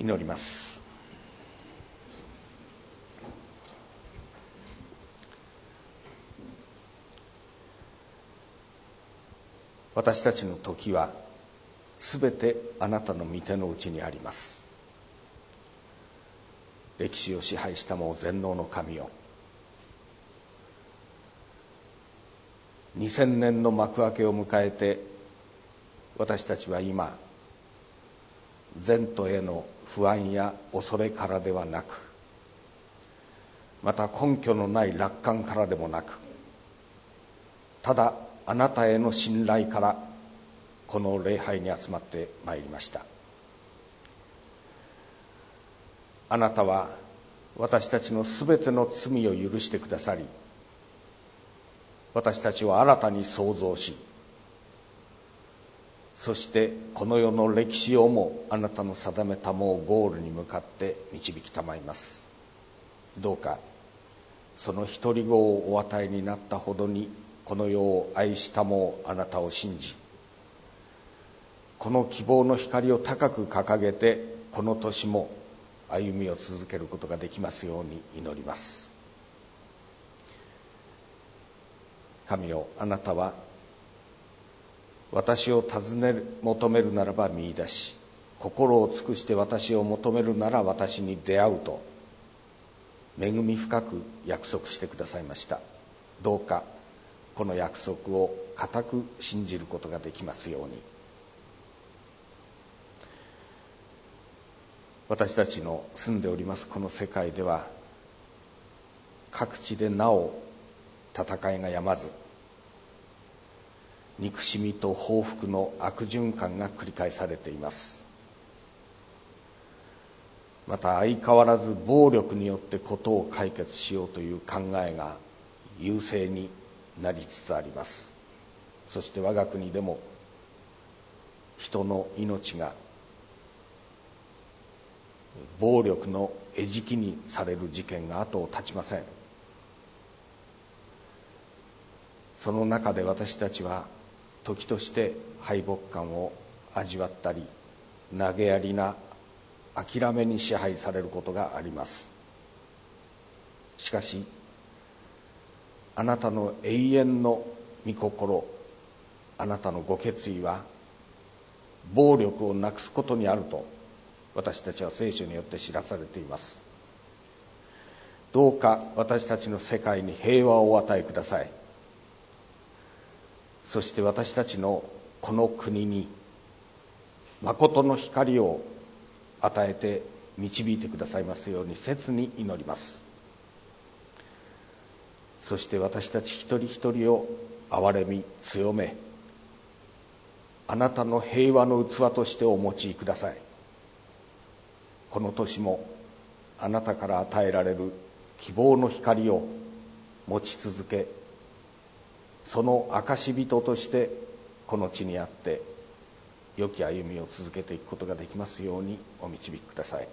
祈ります。私たちの時はすべてあなたの御手のうちにあります。歴史を支配したもう全能の神よ、2000年の幕開けを迎えて、私たちは今前途への不安や恐れからではなく、また根拠のない楽観からでもなく、ただあなたへの信頼からこの礼拝に集まってまいりました。あなたは私たちのすべての罪を許してくださり、私たちを新たに創造し、そしてこの世の歴史をもあなたの定めたもうゴールに向かって導きたまいます。どうかその一人子をお与えになったほどにこの世を愛したもうあなたを信じ、この希望の光を高く掲げてこの年も歩みを続けることができますように祈ります。神よ、あなたは私を求めるならば見出し、心を尽くして私を求めるなら私に出会うと恵み深く約束してくださいました。どうかこの約束を固く信じることができますように。私たちの住んでおりますこの世界では、各地でなお戦いが止まず、憎しみと報復の悪循環が繰り返されています。また相変わらず暴力によって事を解決しようという考えが優勢になりつつあります。そして我が国でも人の命が暴力の餌食にされる事件が後を絶ちません。その中で私たちは時として敗北感を味わったり、投げやりな諦めに支配されることがあります。しかしあなたの永遠の御心、あなたのご決意は暴力をなくすことにあると私たちは聖書によって知らされています。どうか私たちの世界に平和をお与えください。そして私たちのこの国に誠の光を与えて導いてくださいますように切に祈ります。そして私たち一人一人を憐れみ強め、あなたの平和の器としてお持ちください。この年もあなたから与えられる希望の光を持ち続け、その証人としてこの地にあって良き歩みを続けていくことができますようにお導きください。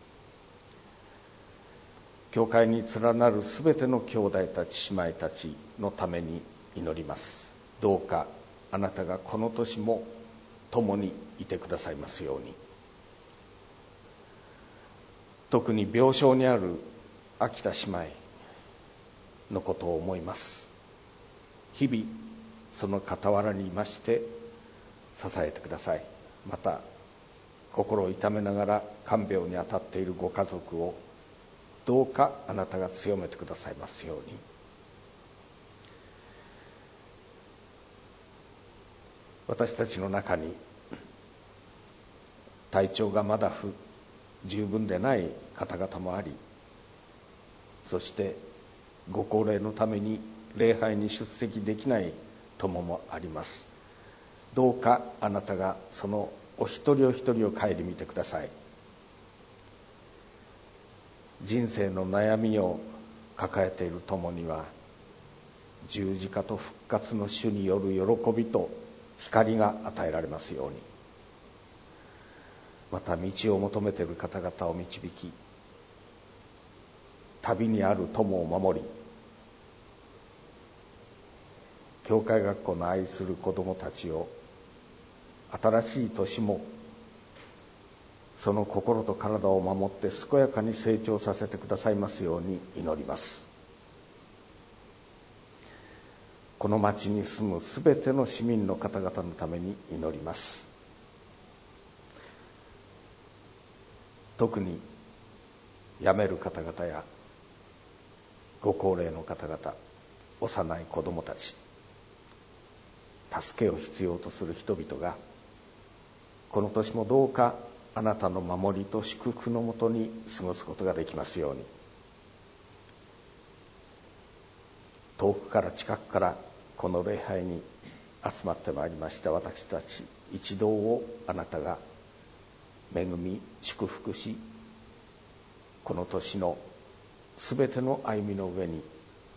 教会に連なるすべての兄弟たち姉妹たちのために祈ります。どうかあなたがこの年も共にいてくださいますように。特に病床にある秋田姉妹のことを思います。日々その傍らにいまして支えてください。また心を痛めながら看病に当たっているご家族をどうかあなたが強めてくださいますように。私たちの中に体調がまだ十分でない方々もあり、そしてご高齢のために礼拝に出席できない友もあります。どうかあなたがそのお一人お一人を顧みてください。人生の悩みを抱えている友には、十字架と復活の主による喜びと光が与えられますように。また道を求めている方々を導き、旅にある友を守り、教会学校の愛する子どもたちを新しい年もその心と体を守って健やかに成長させてくださいますように祈ります。この町に住むすべての市民の方々のために祈ります。特に辞める方々やご高齢の方々、幼い子どもたち、助けを必要とする人々がこの年もどうかあなたの守りと祝福のもとに過ごすことができますように。遠くから近くからこの礼拝に集まってまいりました私たち一同をあなたが恵み祝福し、この年のすべての歩みの上に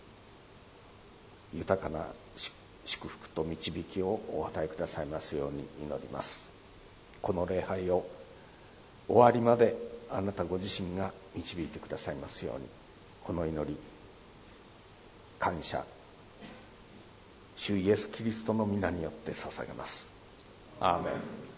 豊かな祝福と導きをお与えくださいますように祈ります。この礼拝を終わりまであなたご自身が導いてくださいますように、この祈り感謝主イエスキリストの皆によって捧げます。アーメ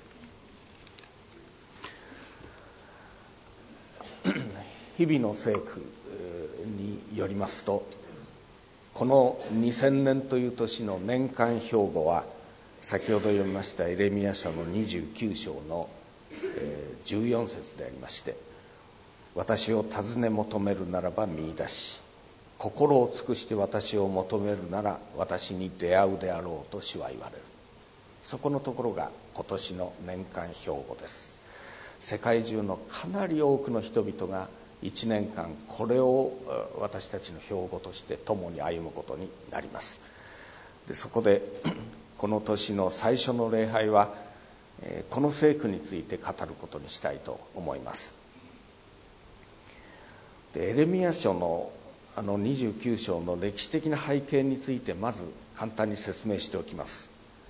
ン。日々の聖句によりますと、この2000年という年の年間標語は先ほど読みましたエレミヤ書の29章の14節でありまして、私を尋ね求めるならば見出し、心を尽くして私を求めるなら私に出会うであろうと主は言われる。そこのところが今年の年間標語です。世界中のかなり多くの人々が1年間これを私たちの標語として共に歩むことになります。でそこでこの年の最初の礼拝はこの聖句について語ることにしたいと思います。でエレミヤ書の29章の歴史的な背景についてまず簡単に説明しておきます。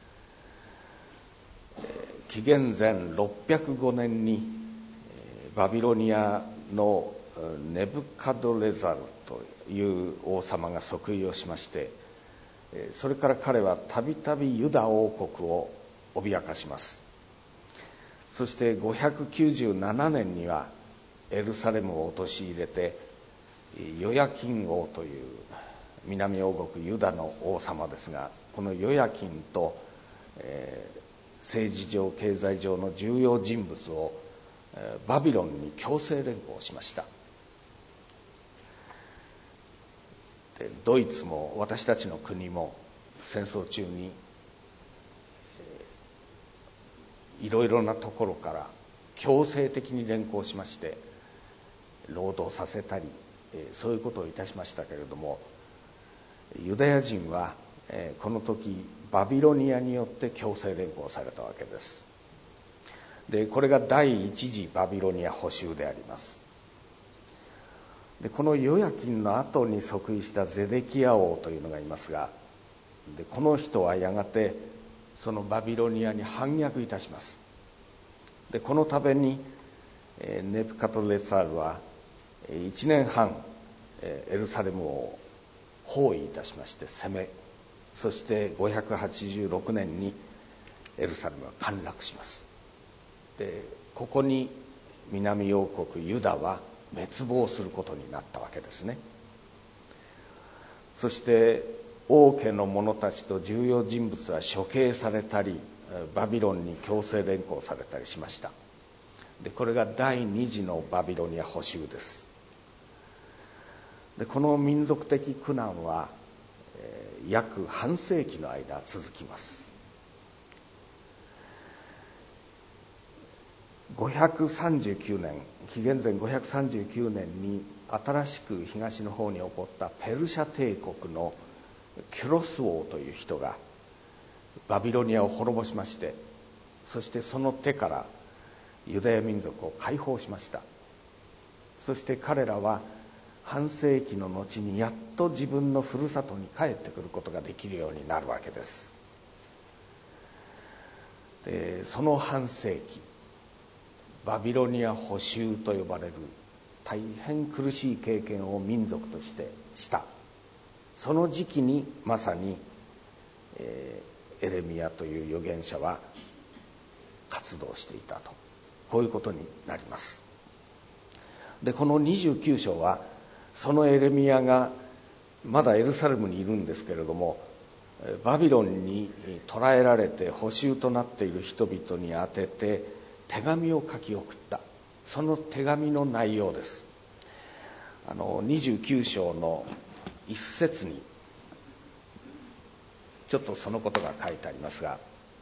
紀元前605年にバビロニアのネブカドレザルという王様が即位をしまして、それから彼はたびたびユダ王国を脅かします。そして597年にはエルサレムを陥れてヨヤキン王という南王国ユダの王様ですが、このヨヤキンと、政治上経済上の重要人物を、バビロンに強制連行しました。でドイツも私たちの国も戦争中に、いろいろなところから強制的に連行しまして労働させたり、そういうことをいたしましたけれども、ユダヤ人はこの時バビロニアによって強制連行されたわけです。でこれが第一次バビロニア捕囚であります。でこのヨヤキンの後に即位したゼデキヤ王というのがいますが、でこの人はやがてそのバビロニアに反逆いたします。でこのためにネブカドレザルは1年半エルサレムを包囲いたしまして攻め、そして586年にエルサレムは陥落します。でここに南王国ユダは滅亡することになったわけですね。そして王家の者たちと重要人物は処刑されたりバビロンに強制連行されたりしました。でこれが第二次のバビロニア捕囚です。でこの民族的苦難は、約半世紀の間続きます。539年、紀元前539年に新しく東の方に起こったペルシャ帝国のキュロス王という人がバビロニアを滅ぼしまして、そしてその手からユダヤ民族を解放しました。そして彼らは半世紀の後にやっと自分のふるさとに帰ってくることができるようになるわけです。でその半世紀、バビロニア捕囚と呼ばれる大変苦しい経験を民族としてした、その時期にまさに、エレミヤという預言者は活動していたとこういうことになります。でこの29章はそのエレミヤがまだエルサレムにいるんですけれども、バビロンに捕らえられて捕囚となっている人々に宛てて手紙を書き送った、その手紙の内容です。29章の一節にちょっとそのことが書いてありますが、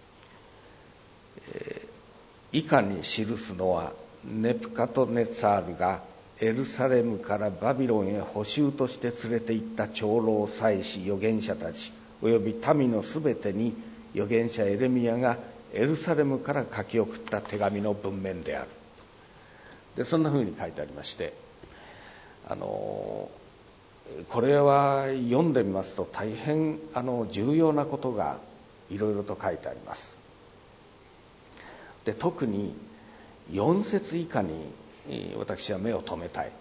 以下に記すのはネプカトネツァールがエルサレムからバビロンへ捕囚として連れて行った長老祭司預言者たちおよび民のすべてに預言者エレミヤがエルサレムから書き送った手紙の文面である。でそんなふうに書いてありまして、これは読んでみますと大変重要なことがいろいろと書いてあります。で特に4節以下に私は目を留めたい。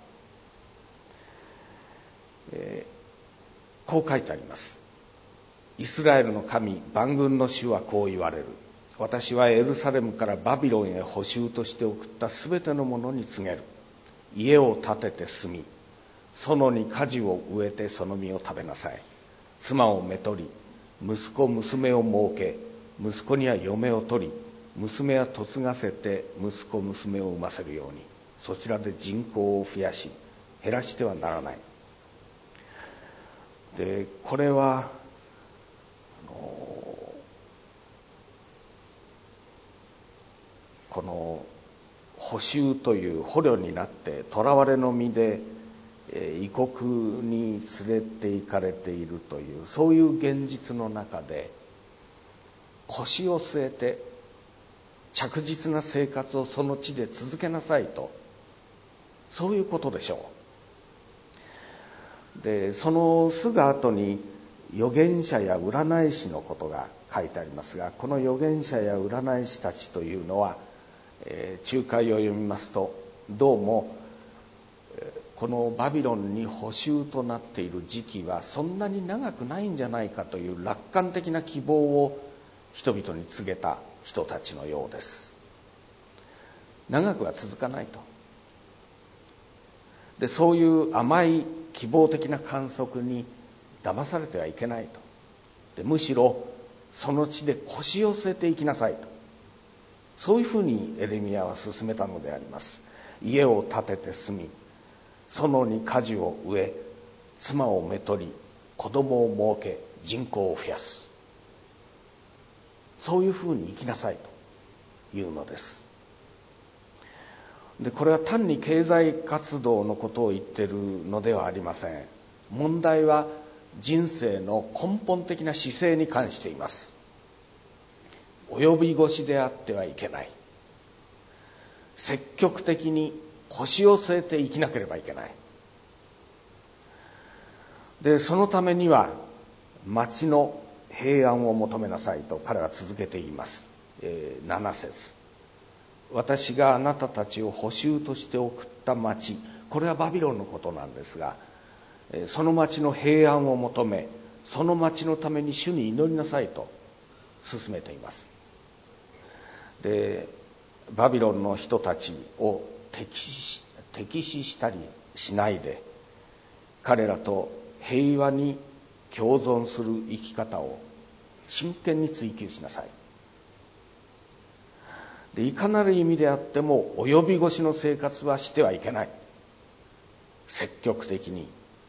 こう書いてあります。イスラエルの神万軍の主はこう言われる。私はエルサレムからバビロンへ捕囚として送ったすべてのものに告げる。家を建てて住み、園に果樹を植えてその実を食べなさい。妻をめとり、息子娘を設け、息子には嫁を取り、娘は嫁がせて息子娘を産ませるように、そちらで人口を増やし減らしてはならない。でこれはこの捕囚という捕虜になって囚われの身で異国に連れて行かれているという、そういう現実の中で腰を据えて着実な生活をその地で続けなさいと、そういうことでしょう。でそのすぐ後に預言者や占い師のことが書いてありますが、この預言者や占い師たちというのは、仲介を読みますとどうもこのバビロンに捕囚となっている時期はそんなに長くないんじゃないかという楽観的な希望を人々に告げた人たちのようです。長くは続かないと。でそういう甘い希望的な観測に騙されてはいけないと。でむしろその地で腰を据えていきなさいと、そういうふうにエレミヤは進めたのであります。家を建てて住み、園に果樹を植え、妻をめとり、子供を設け、人口を増やす、そういうふうに生きなさいというのです。でこれは単に経済活動のことを言っているのではありません。問題は人生の根本的な姿勢に関しています。及び腰であってはいけない。積極的に腰を据えて生きなければいけない。でそのためには町の平安を求めなさいと彼は続けて言います。7節、私があなたたちを捕囚として送った町、これはバビロンのことなんですが、その町の平安を求め、その町のために主に祈りなさいと進めています。でバビロンの人たちを敵視したりしないで、彼らと平和に共存する生き方を真剣に追求しなさい。でいかなる意味であっても及び腰の生活はしてはいけない。積極的に、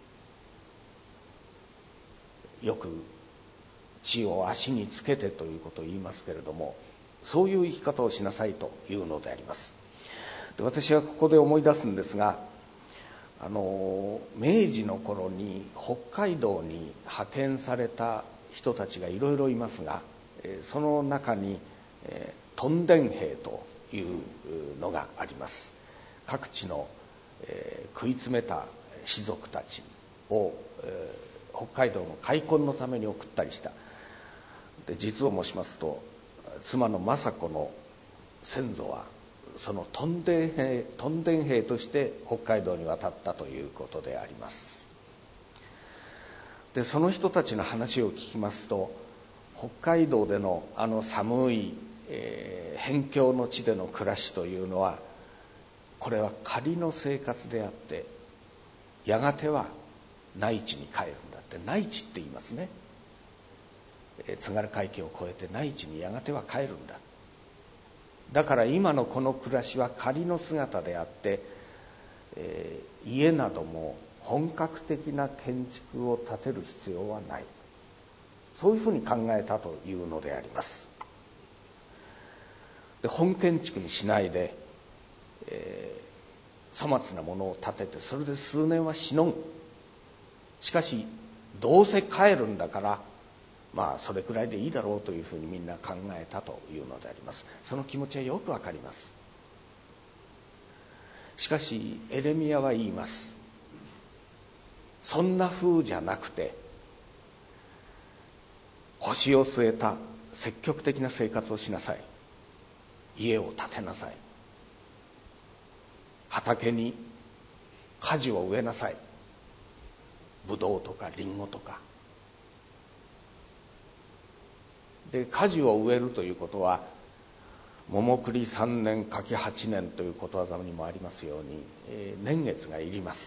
よく地を足につけてということを言いますけれども、そういう生き方をしなさいというのであります。で私はここで思い出すんですが、明治の頃に北海道に派遣された人たちがいろいろいますが、その中に屯田兵というのがあります。各地の食い詰めた士族たちを北海道の開墾のために送ったりした。で実を申しますと、妻の政子の先祖はその屯田兵として北海道に渡ったということであります。でその人たちの話を聞きますと、北海道での寒い辺境の地での暮らしというのは、これは仮の生活であって、やがては内地に帰るんだって、内地って言いますね。津軽海峡を越えて内地にやがては帰るんだ。だから今のこの暮らしは仮の姿であって、家なども本格的な建築を建てる必要はない、そういうふうに考えたというのであります。で、本建築にしないで、粗末なものを建てて、それで数年はしのぐ。しかしどうせ帰るんだから、それくらいでいいだろうというふうにみんな考えたというのであります。その気持ちはよくわかります。しかしエレミヤは言います。そんな風じゃなくて、腰を据えた積極的な生活をしなさい。家を建てなさい。畑に果樹を植えなさい。ブドウとかリンゴとか。で、果樹を植えるということは、桃栗3年柿8年ということわざにもありますように、年月がいります。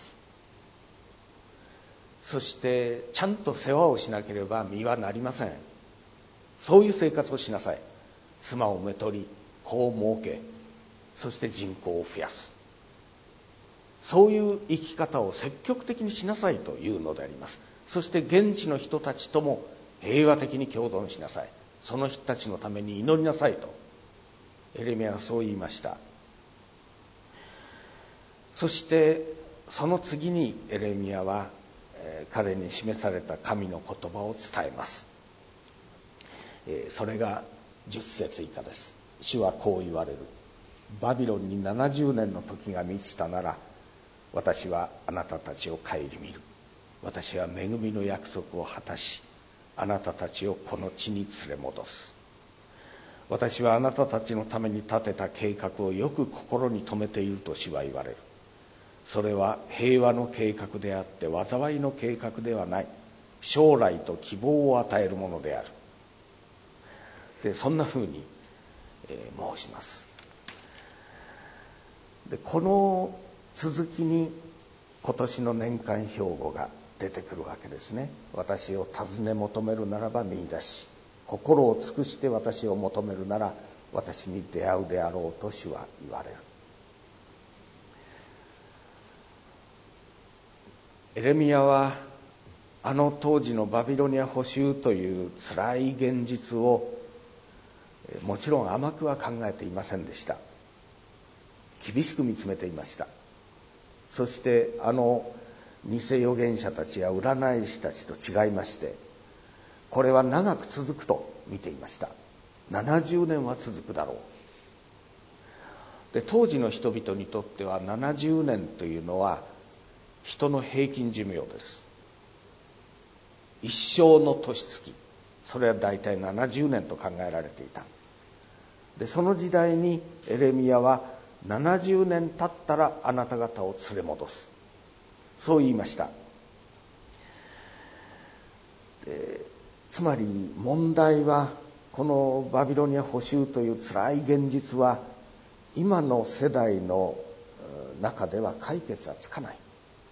そしてちゃんと世話をしなければ実はなりません。そういう生活をしなさい。妻をめとり、子を設け、そして人口を増やす。そういう生き方を積極的にしなさいというのであります。そして現地の人たちとも平和的に共存しなさい。その人たちのために祈りなさいとエレミヤはそう言いました。そしてその次にエレミヤは彼に示された神の言葉を伝えます。それが10節以下です。主はこう言われる。バビロンに70年の時が満ちたなら、私はあなたたちを顧みる。私は恵みの約束を果たし、あなたたちをこの地に連れ戻す。私はあなたたちのために立てた計画をよく心に留めていると主は言われる。それは平和の計画であって災いの計画ではない。将来と希望を与えるものである。で、そんなふうに申します。で、この続きに今年の年間標語が出てくるわけですね。私を尋ね求めるならば見出し、心を尽くして私を求めるなら私に出会うであろうと主は言われる。エレミヤはあの当時のバビロニア捕囚という辛い現実をもちろん甘くは考えていませんでした。厳しく見つめていました。そしてあの偽預言者たちや占い師たちと違いまして、これは長く続くと見ていました。70年は続くだろう。で、当時の人々にとっては70年というのは人の平均寿命です。一生の年月、それは大体70年と考えられていた。で、その時代にエレミヤは70年経ったらあなた方を連れ戻す、そう言いました。つまり問題は、このバビロニア捕囚という辛い現実は今の世代の中では解決はつかない。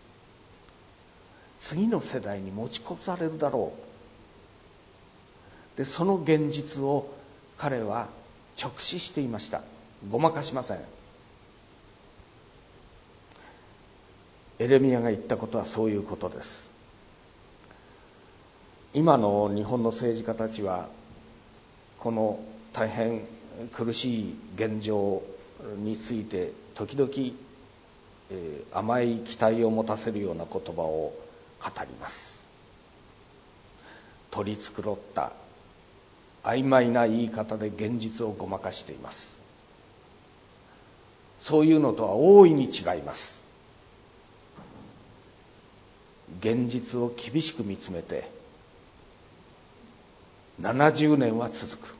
次の世代に持ち越されるだろう。で、その現実を彼は直視していました。ごまかしません。エレミヤが言ったことはそういうことです。今の日本の政治家たちはこの大変苦しい現状について時々、甘い期待を持たせるような言葉を語ります。取り繕った曖昧な言い方で現実をごまかしています。そういうのとは大いに違います。現実を厳しく見つめて70年は続く。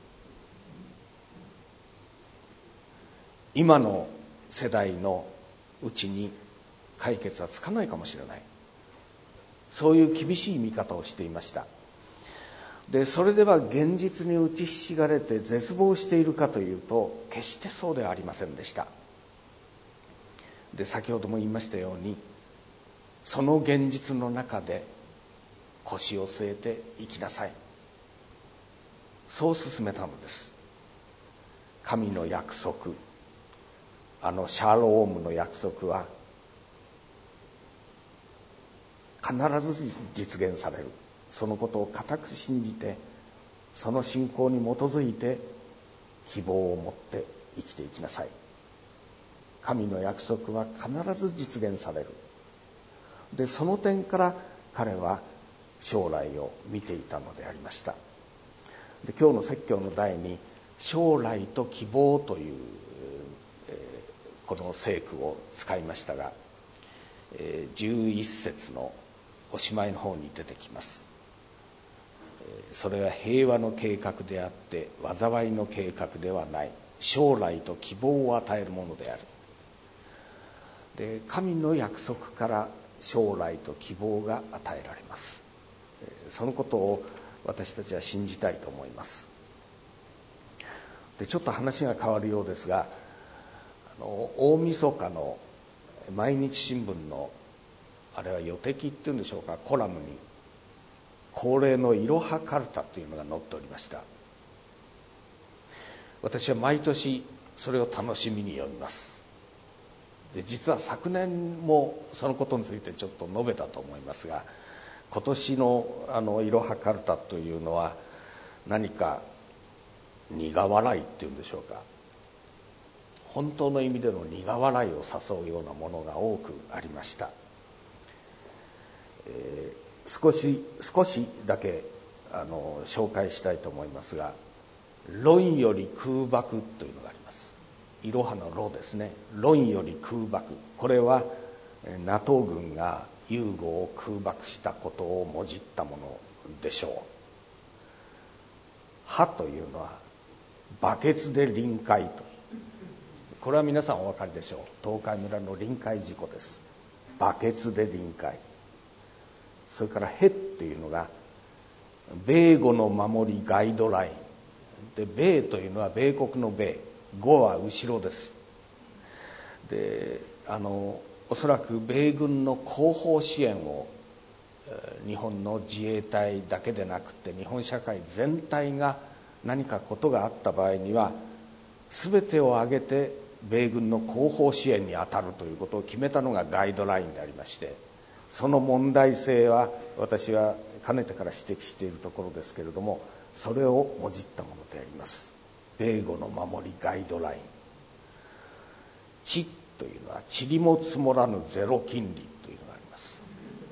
今の世代のうちに解決はつかないかもしれない。そういう厳しい見方をしていました。 でそれでは現実に打ちひしがれて絶望しているかというと、決してそうではありませんでした。で先ほども言いましたように、その現実の中で腰を据えて生きなさい、そう勧めたのです。神の約束、シャロームの約束は必ず実現される。そのことを固く信じて、その信仰に基づいて希望を持って生きていきなさい。神の約束は必ず実現される。でその点から彼は将来を見ていたのでありました。で今日の説教の題に将来と希望という、この聖句を使いましたが、11節のおしまいの方に出てきます。それは平和の計画であって災いの計画ではない、将来と希望を与えるものである。で神の約束から将来と希望が与えられます。そのことを私たちは信じたいと思います。でちょっと話が変わるようですが、大晦日の毎日新聞のあれは予摘っていうんでしょうか、コラムに恒例のいろはカルタというのが載っておりました。私は毎年それを楽しみに読みます。で実は昨年もそのことについてちょっと述べたと思いますが、今年のいろはカルタというのは何か苦笑いっていうんでしょうか、本当の意味での苦笑いを誘うようなものが多くありました。少しだけ紹介したいと思いますが、論より空爆というのがあります。いろはの論ですね。論より空爆、これは NATO 軍がユーゴを空爆したことをもじったものでしょう。はというのはバケツで臨海という、これは皆さんお分かりでしょう。東海村の臨海事故です。バケツで臨海。それからへっていうのが米語の守りガイドラインで、米というのは米国の米、語は後ろです。でおそらく米軍の後方支援を日本の自衛隊だけでなくて日本社会全体が何かことがあった場合には全てを挙げて米軍の後方支援に当たるということを決めたのがガイドラインでありまして、その問題性は私はかねてから指摘しているところですけれども、それをもじったものであります。米語の守りガイドライン。地というのは塵も積もらぬゼロ金利というのがあります。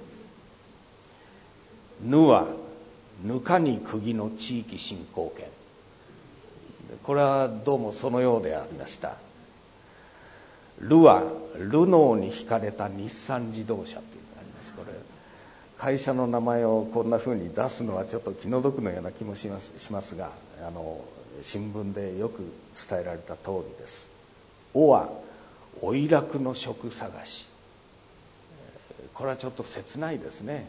ぬはぬかに釘の地域振興権、これはどうもそのようでありました。ルはルノーに引かれた日産自動車というのがあります。これ会社の名前をこんな風に出すのはちょっと気の毒のような気もしますが、新聞でよく伝えられた通りです。おはおいらくの職探し、これはちょっと切ないですね。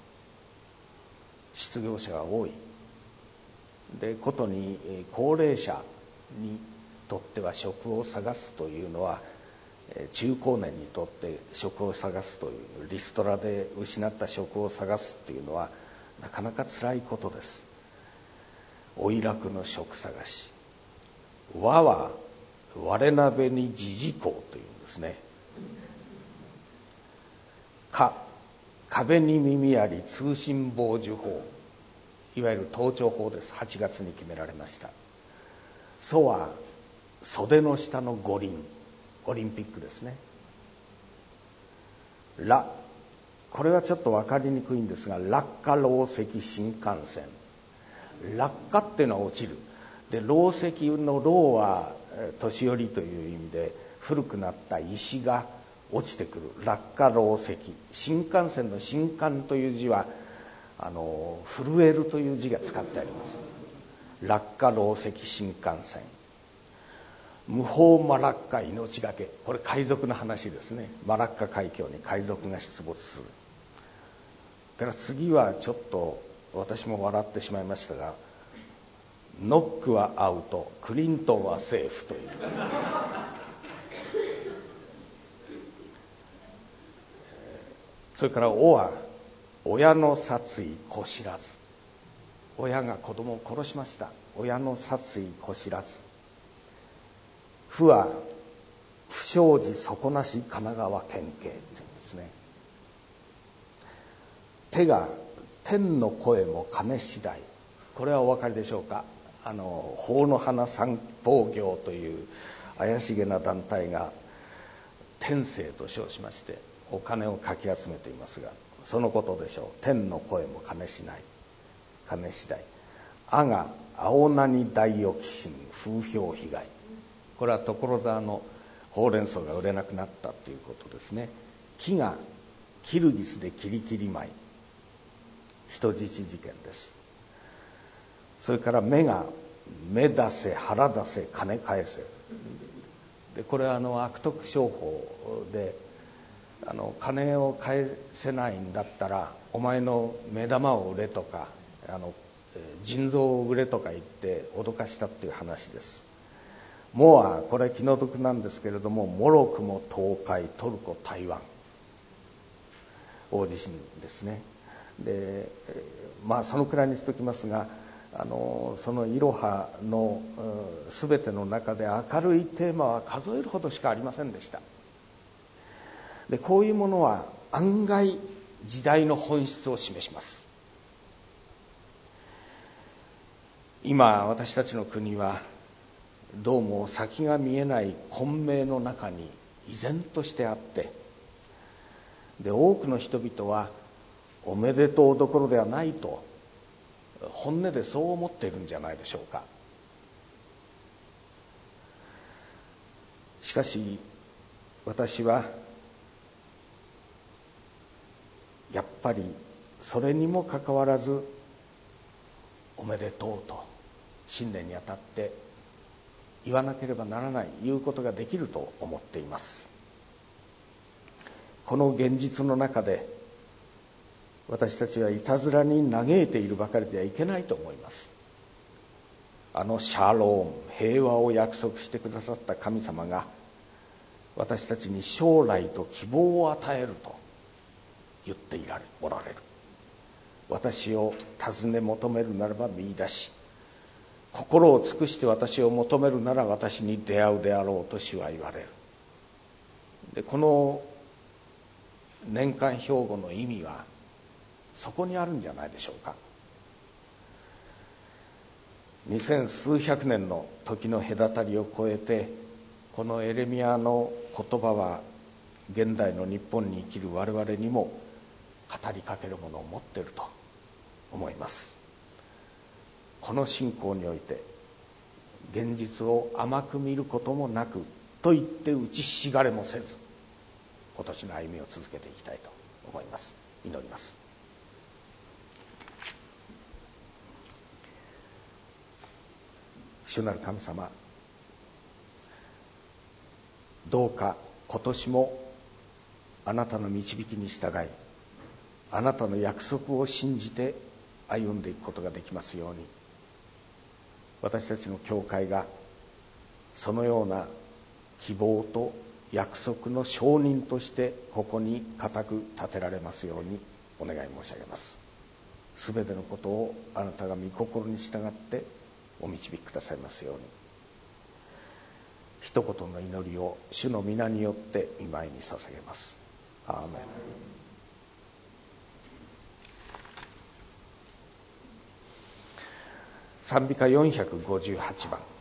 失業者が多い。でことに高齢者にとっては職を探すというのは、中高年にとって職を探すという、リストラで失った職を探すというのはなかなか辛いことです。おいらくの職探し。和は我鍋に時事項というんですね。壁に耳あり通信傍受法、いわゆる盗聴法です。8月に決められました。ソは袖の下の五輪、オリンピックですね。ラ、これはちょっと分かりにくいんですが、落下楼石新幹線。落下っていうのは落ちる。で楼石の楼は年寄りという意味で古くなった石が落ちてくる。落下楼石。新幹線の新幹という字は震えるという字が使ってあります。落下楼石新幹線。無法マラッカ命がけ、これ海賊の話ですね。マラッカ海峡に海賊が出没する。から次はちょっと私も笑ってしまいましたが、ノックはアウト、クリントンはセーフという。それから「お」は親の殺意子知らず。親が子供を殺しました。親の殺意子知らず。不は不祥事底なし神奈川県警っていうんですね。手が天の声も金次第。これはお分かりでしょうか。法の花散歩業という怪しげな団体が天政と称しましてお金をかき集めていますが、そのことでしょう。天の声も金次第。金次第。あが青何大沖新風評被害。これは所沢のほうれん草が売れなくなったということですね。木がキルギスでキリキリ舞い、人質事件です。それから目が目出せ腹出せ金返せで、これは悪徳商法で金を返せないんだったらお前の目玉を売れとか腎臓を売れとか言って脅かしたっていう話です。もはこれ気の毒なんですけれども、もろくも東海、トルコ、台湾大地震ですね。でそのくらいにしておきますが、そのイロハの全ての中で明るいテーマは数えるほどしかありませんでした。でこういうものは案外時代の本質を示します。今私たちの国はどうも先が見えない混迷の中に依然としてあって、で多くの人々はおめでとうどころではないと本音でそう思っているんじゃないでしょうか。しかし私はやっぱりそれにもかかわらずおめでとうと新年にあたって言わなければならない、言うことができると思っています。この現実の中で私たちはいたずらに嘆いているばかりではいけないと思います。シャローン、平和を約束してくださった神様が私たちに将来と希望を与えると言っておられる。私を尋ね求めるならば見出し、心を尽くして私を求めるなら私に出会うであろうと主は言われる。でこの年間標語の意味はそこにあるんじゃないでしょうか。2000数百年の時の隔たりを超えて、このエレミヤの言葉は現代の日本に生きる我々にも語りかけるものを持っていると思います。この信仰において現実を甘く見ることもなくと言って打ちひしがれもせず、今年の歩みを続けていきたいと思います。祈ります。主なる神様、どうか今年もあなたの導きに従い、あなたの約束を信じて歩んでいくことができますように、私たちの教会がそのような希望と約束の証人としてここに固く立てられますようにお願い申し上げます。すべてのことをあなたが御心に従ってお導きくださいますように。一言の祈りを主の皆によって御前に捧げます。アーメン。賛美歌458番。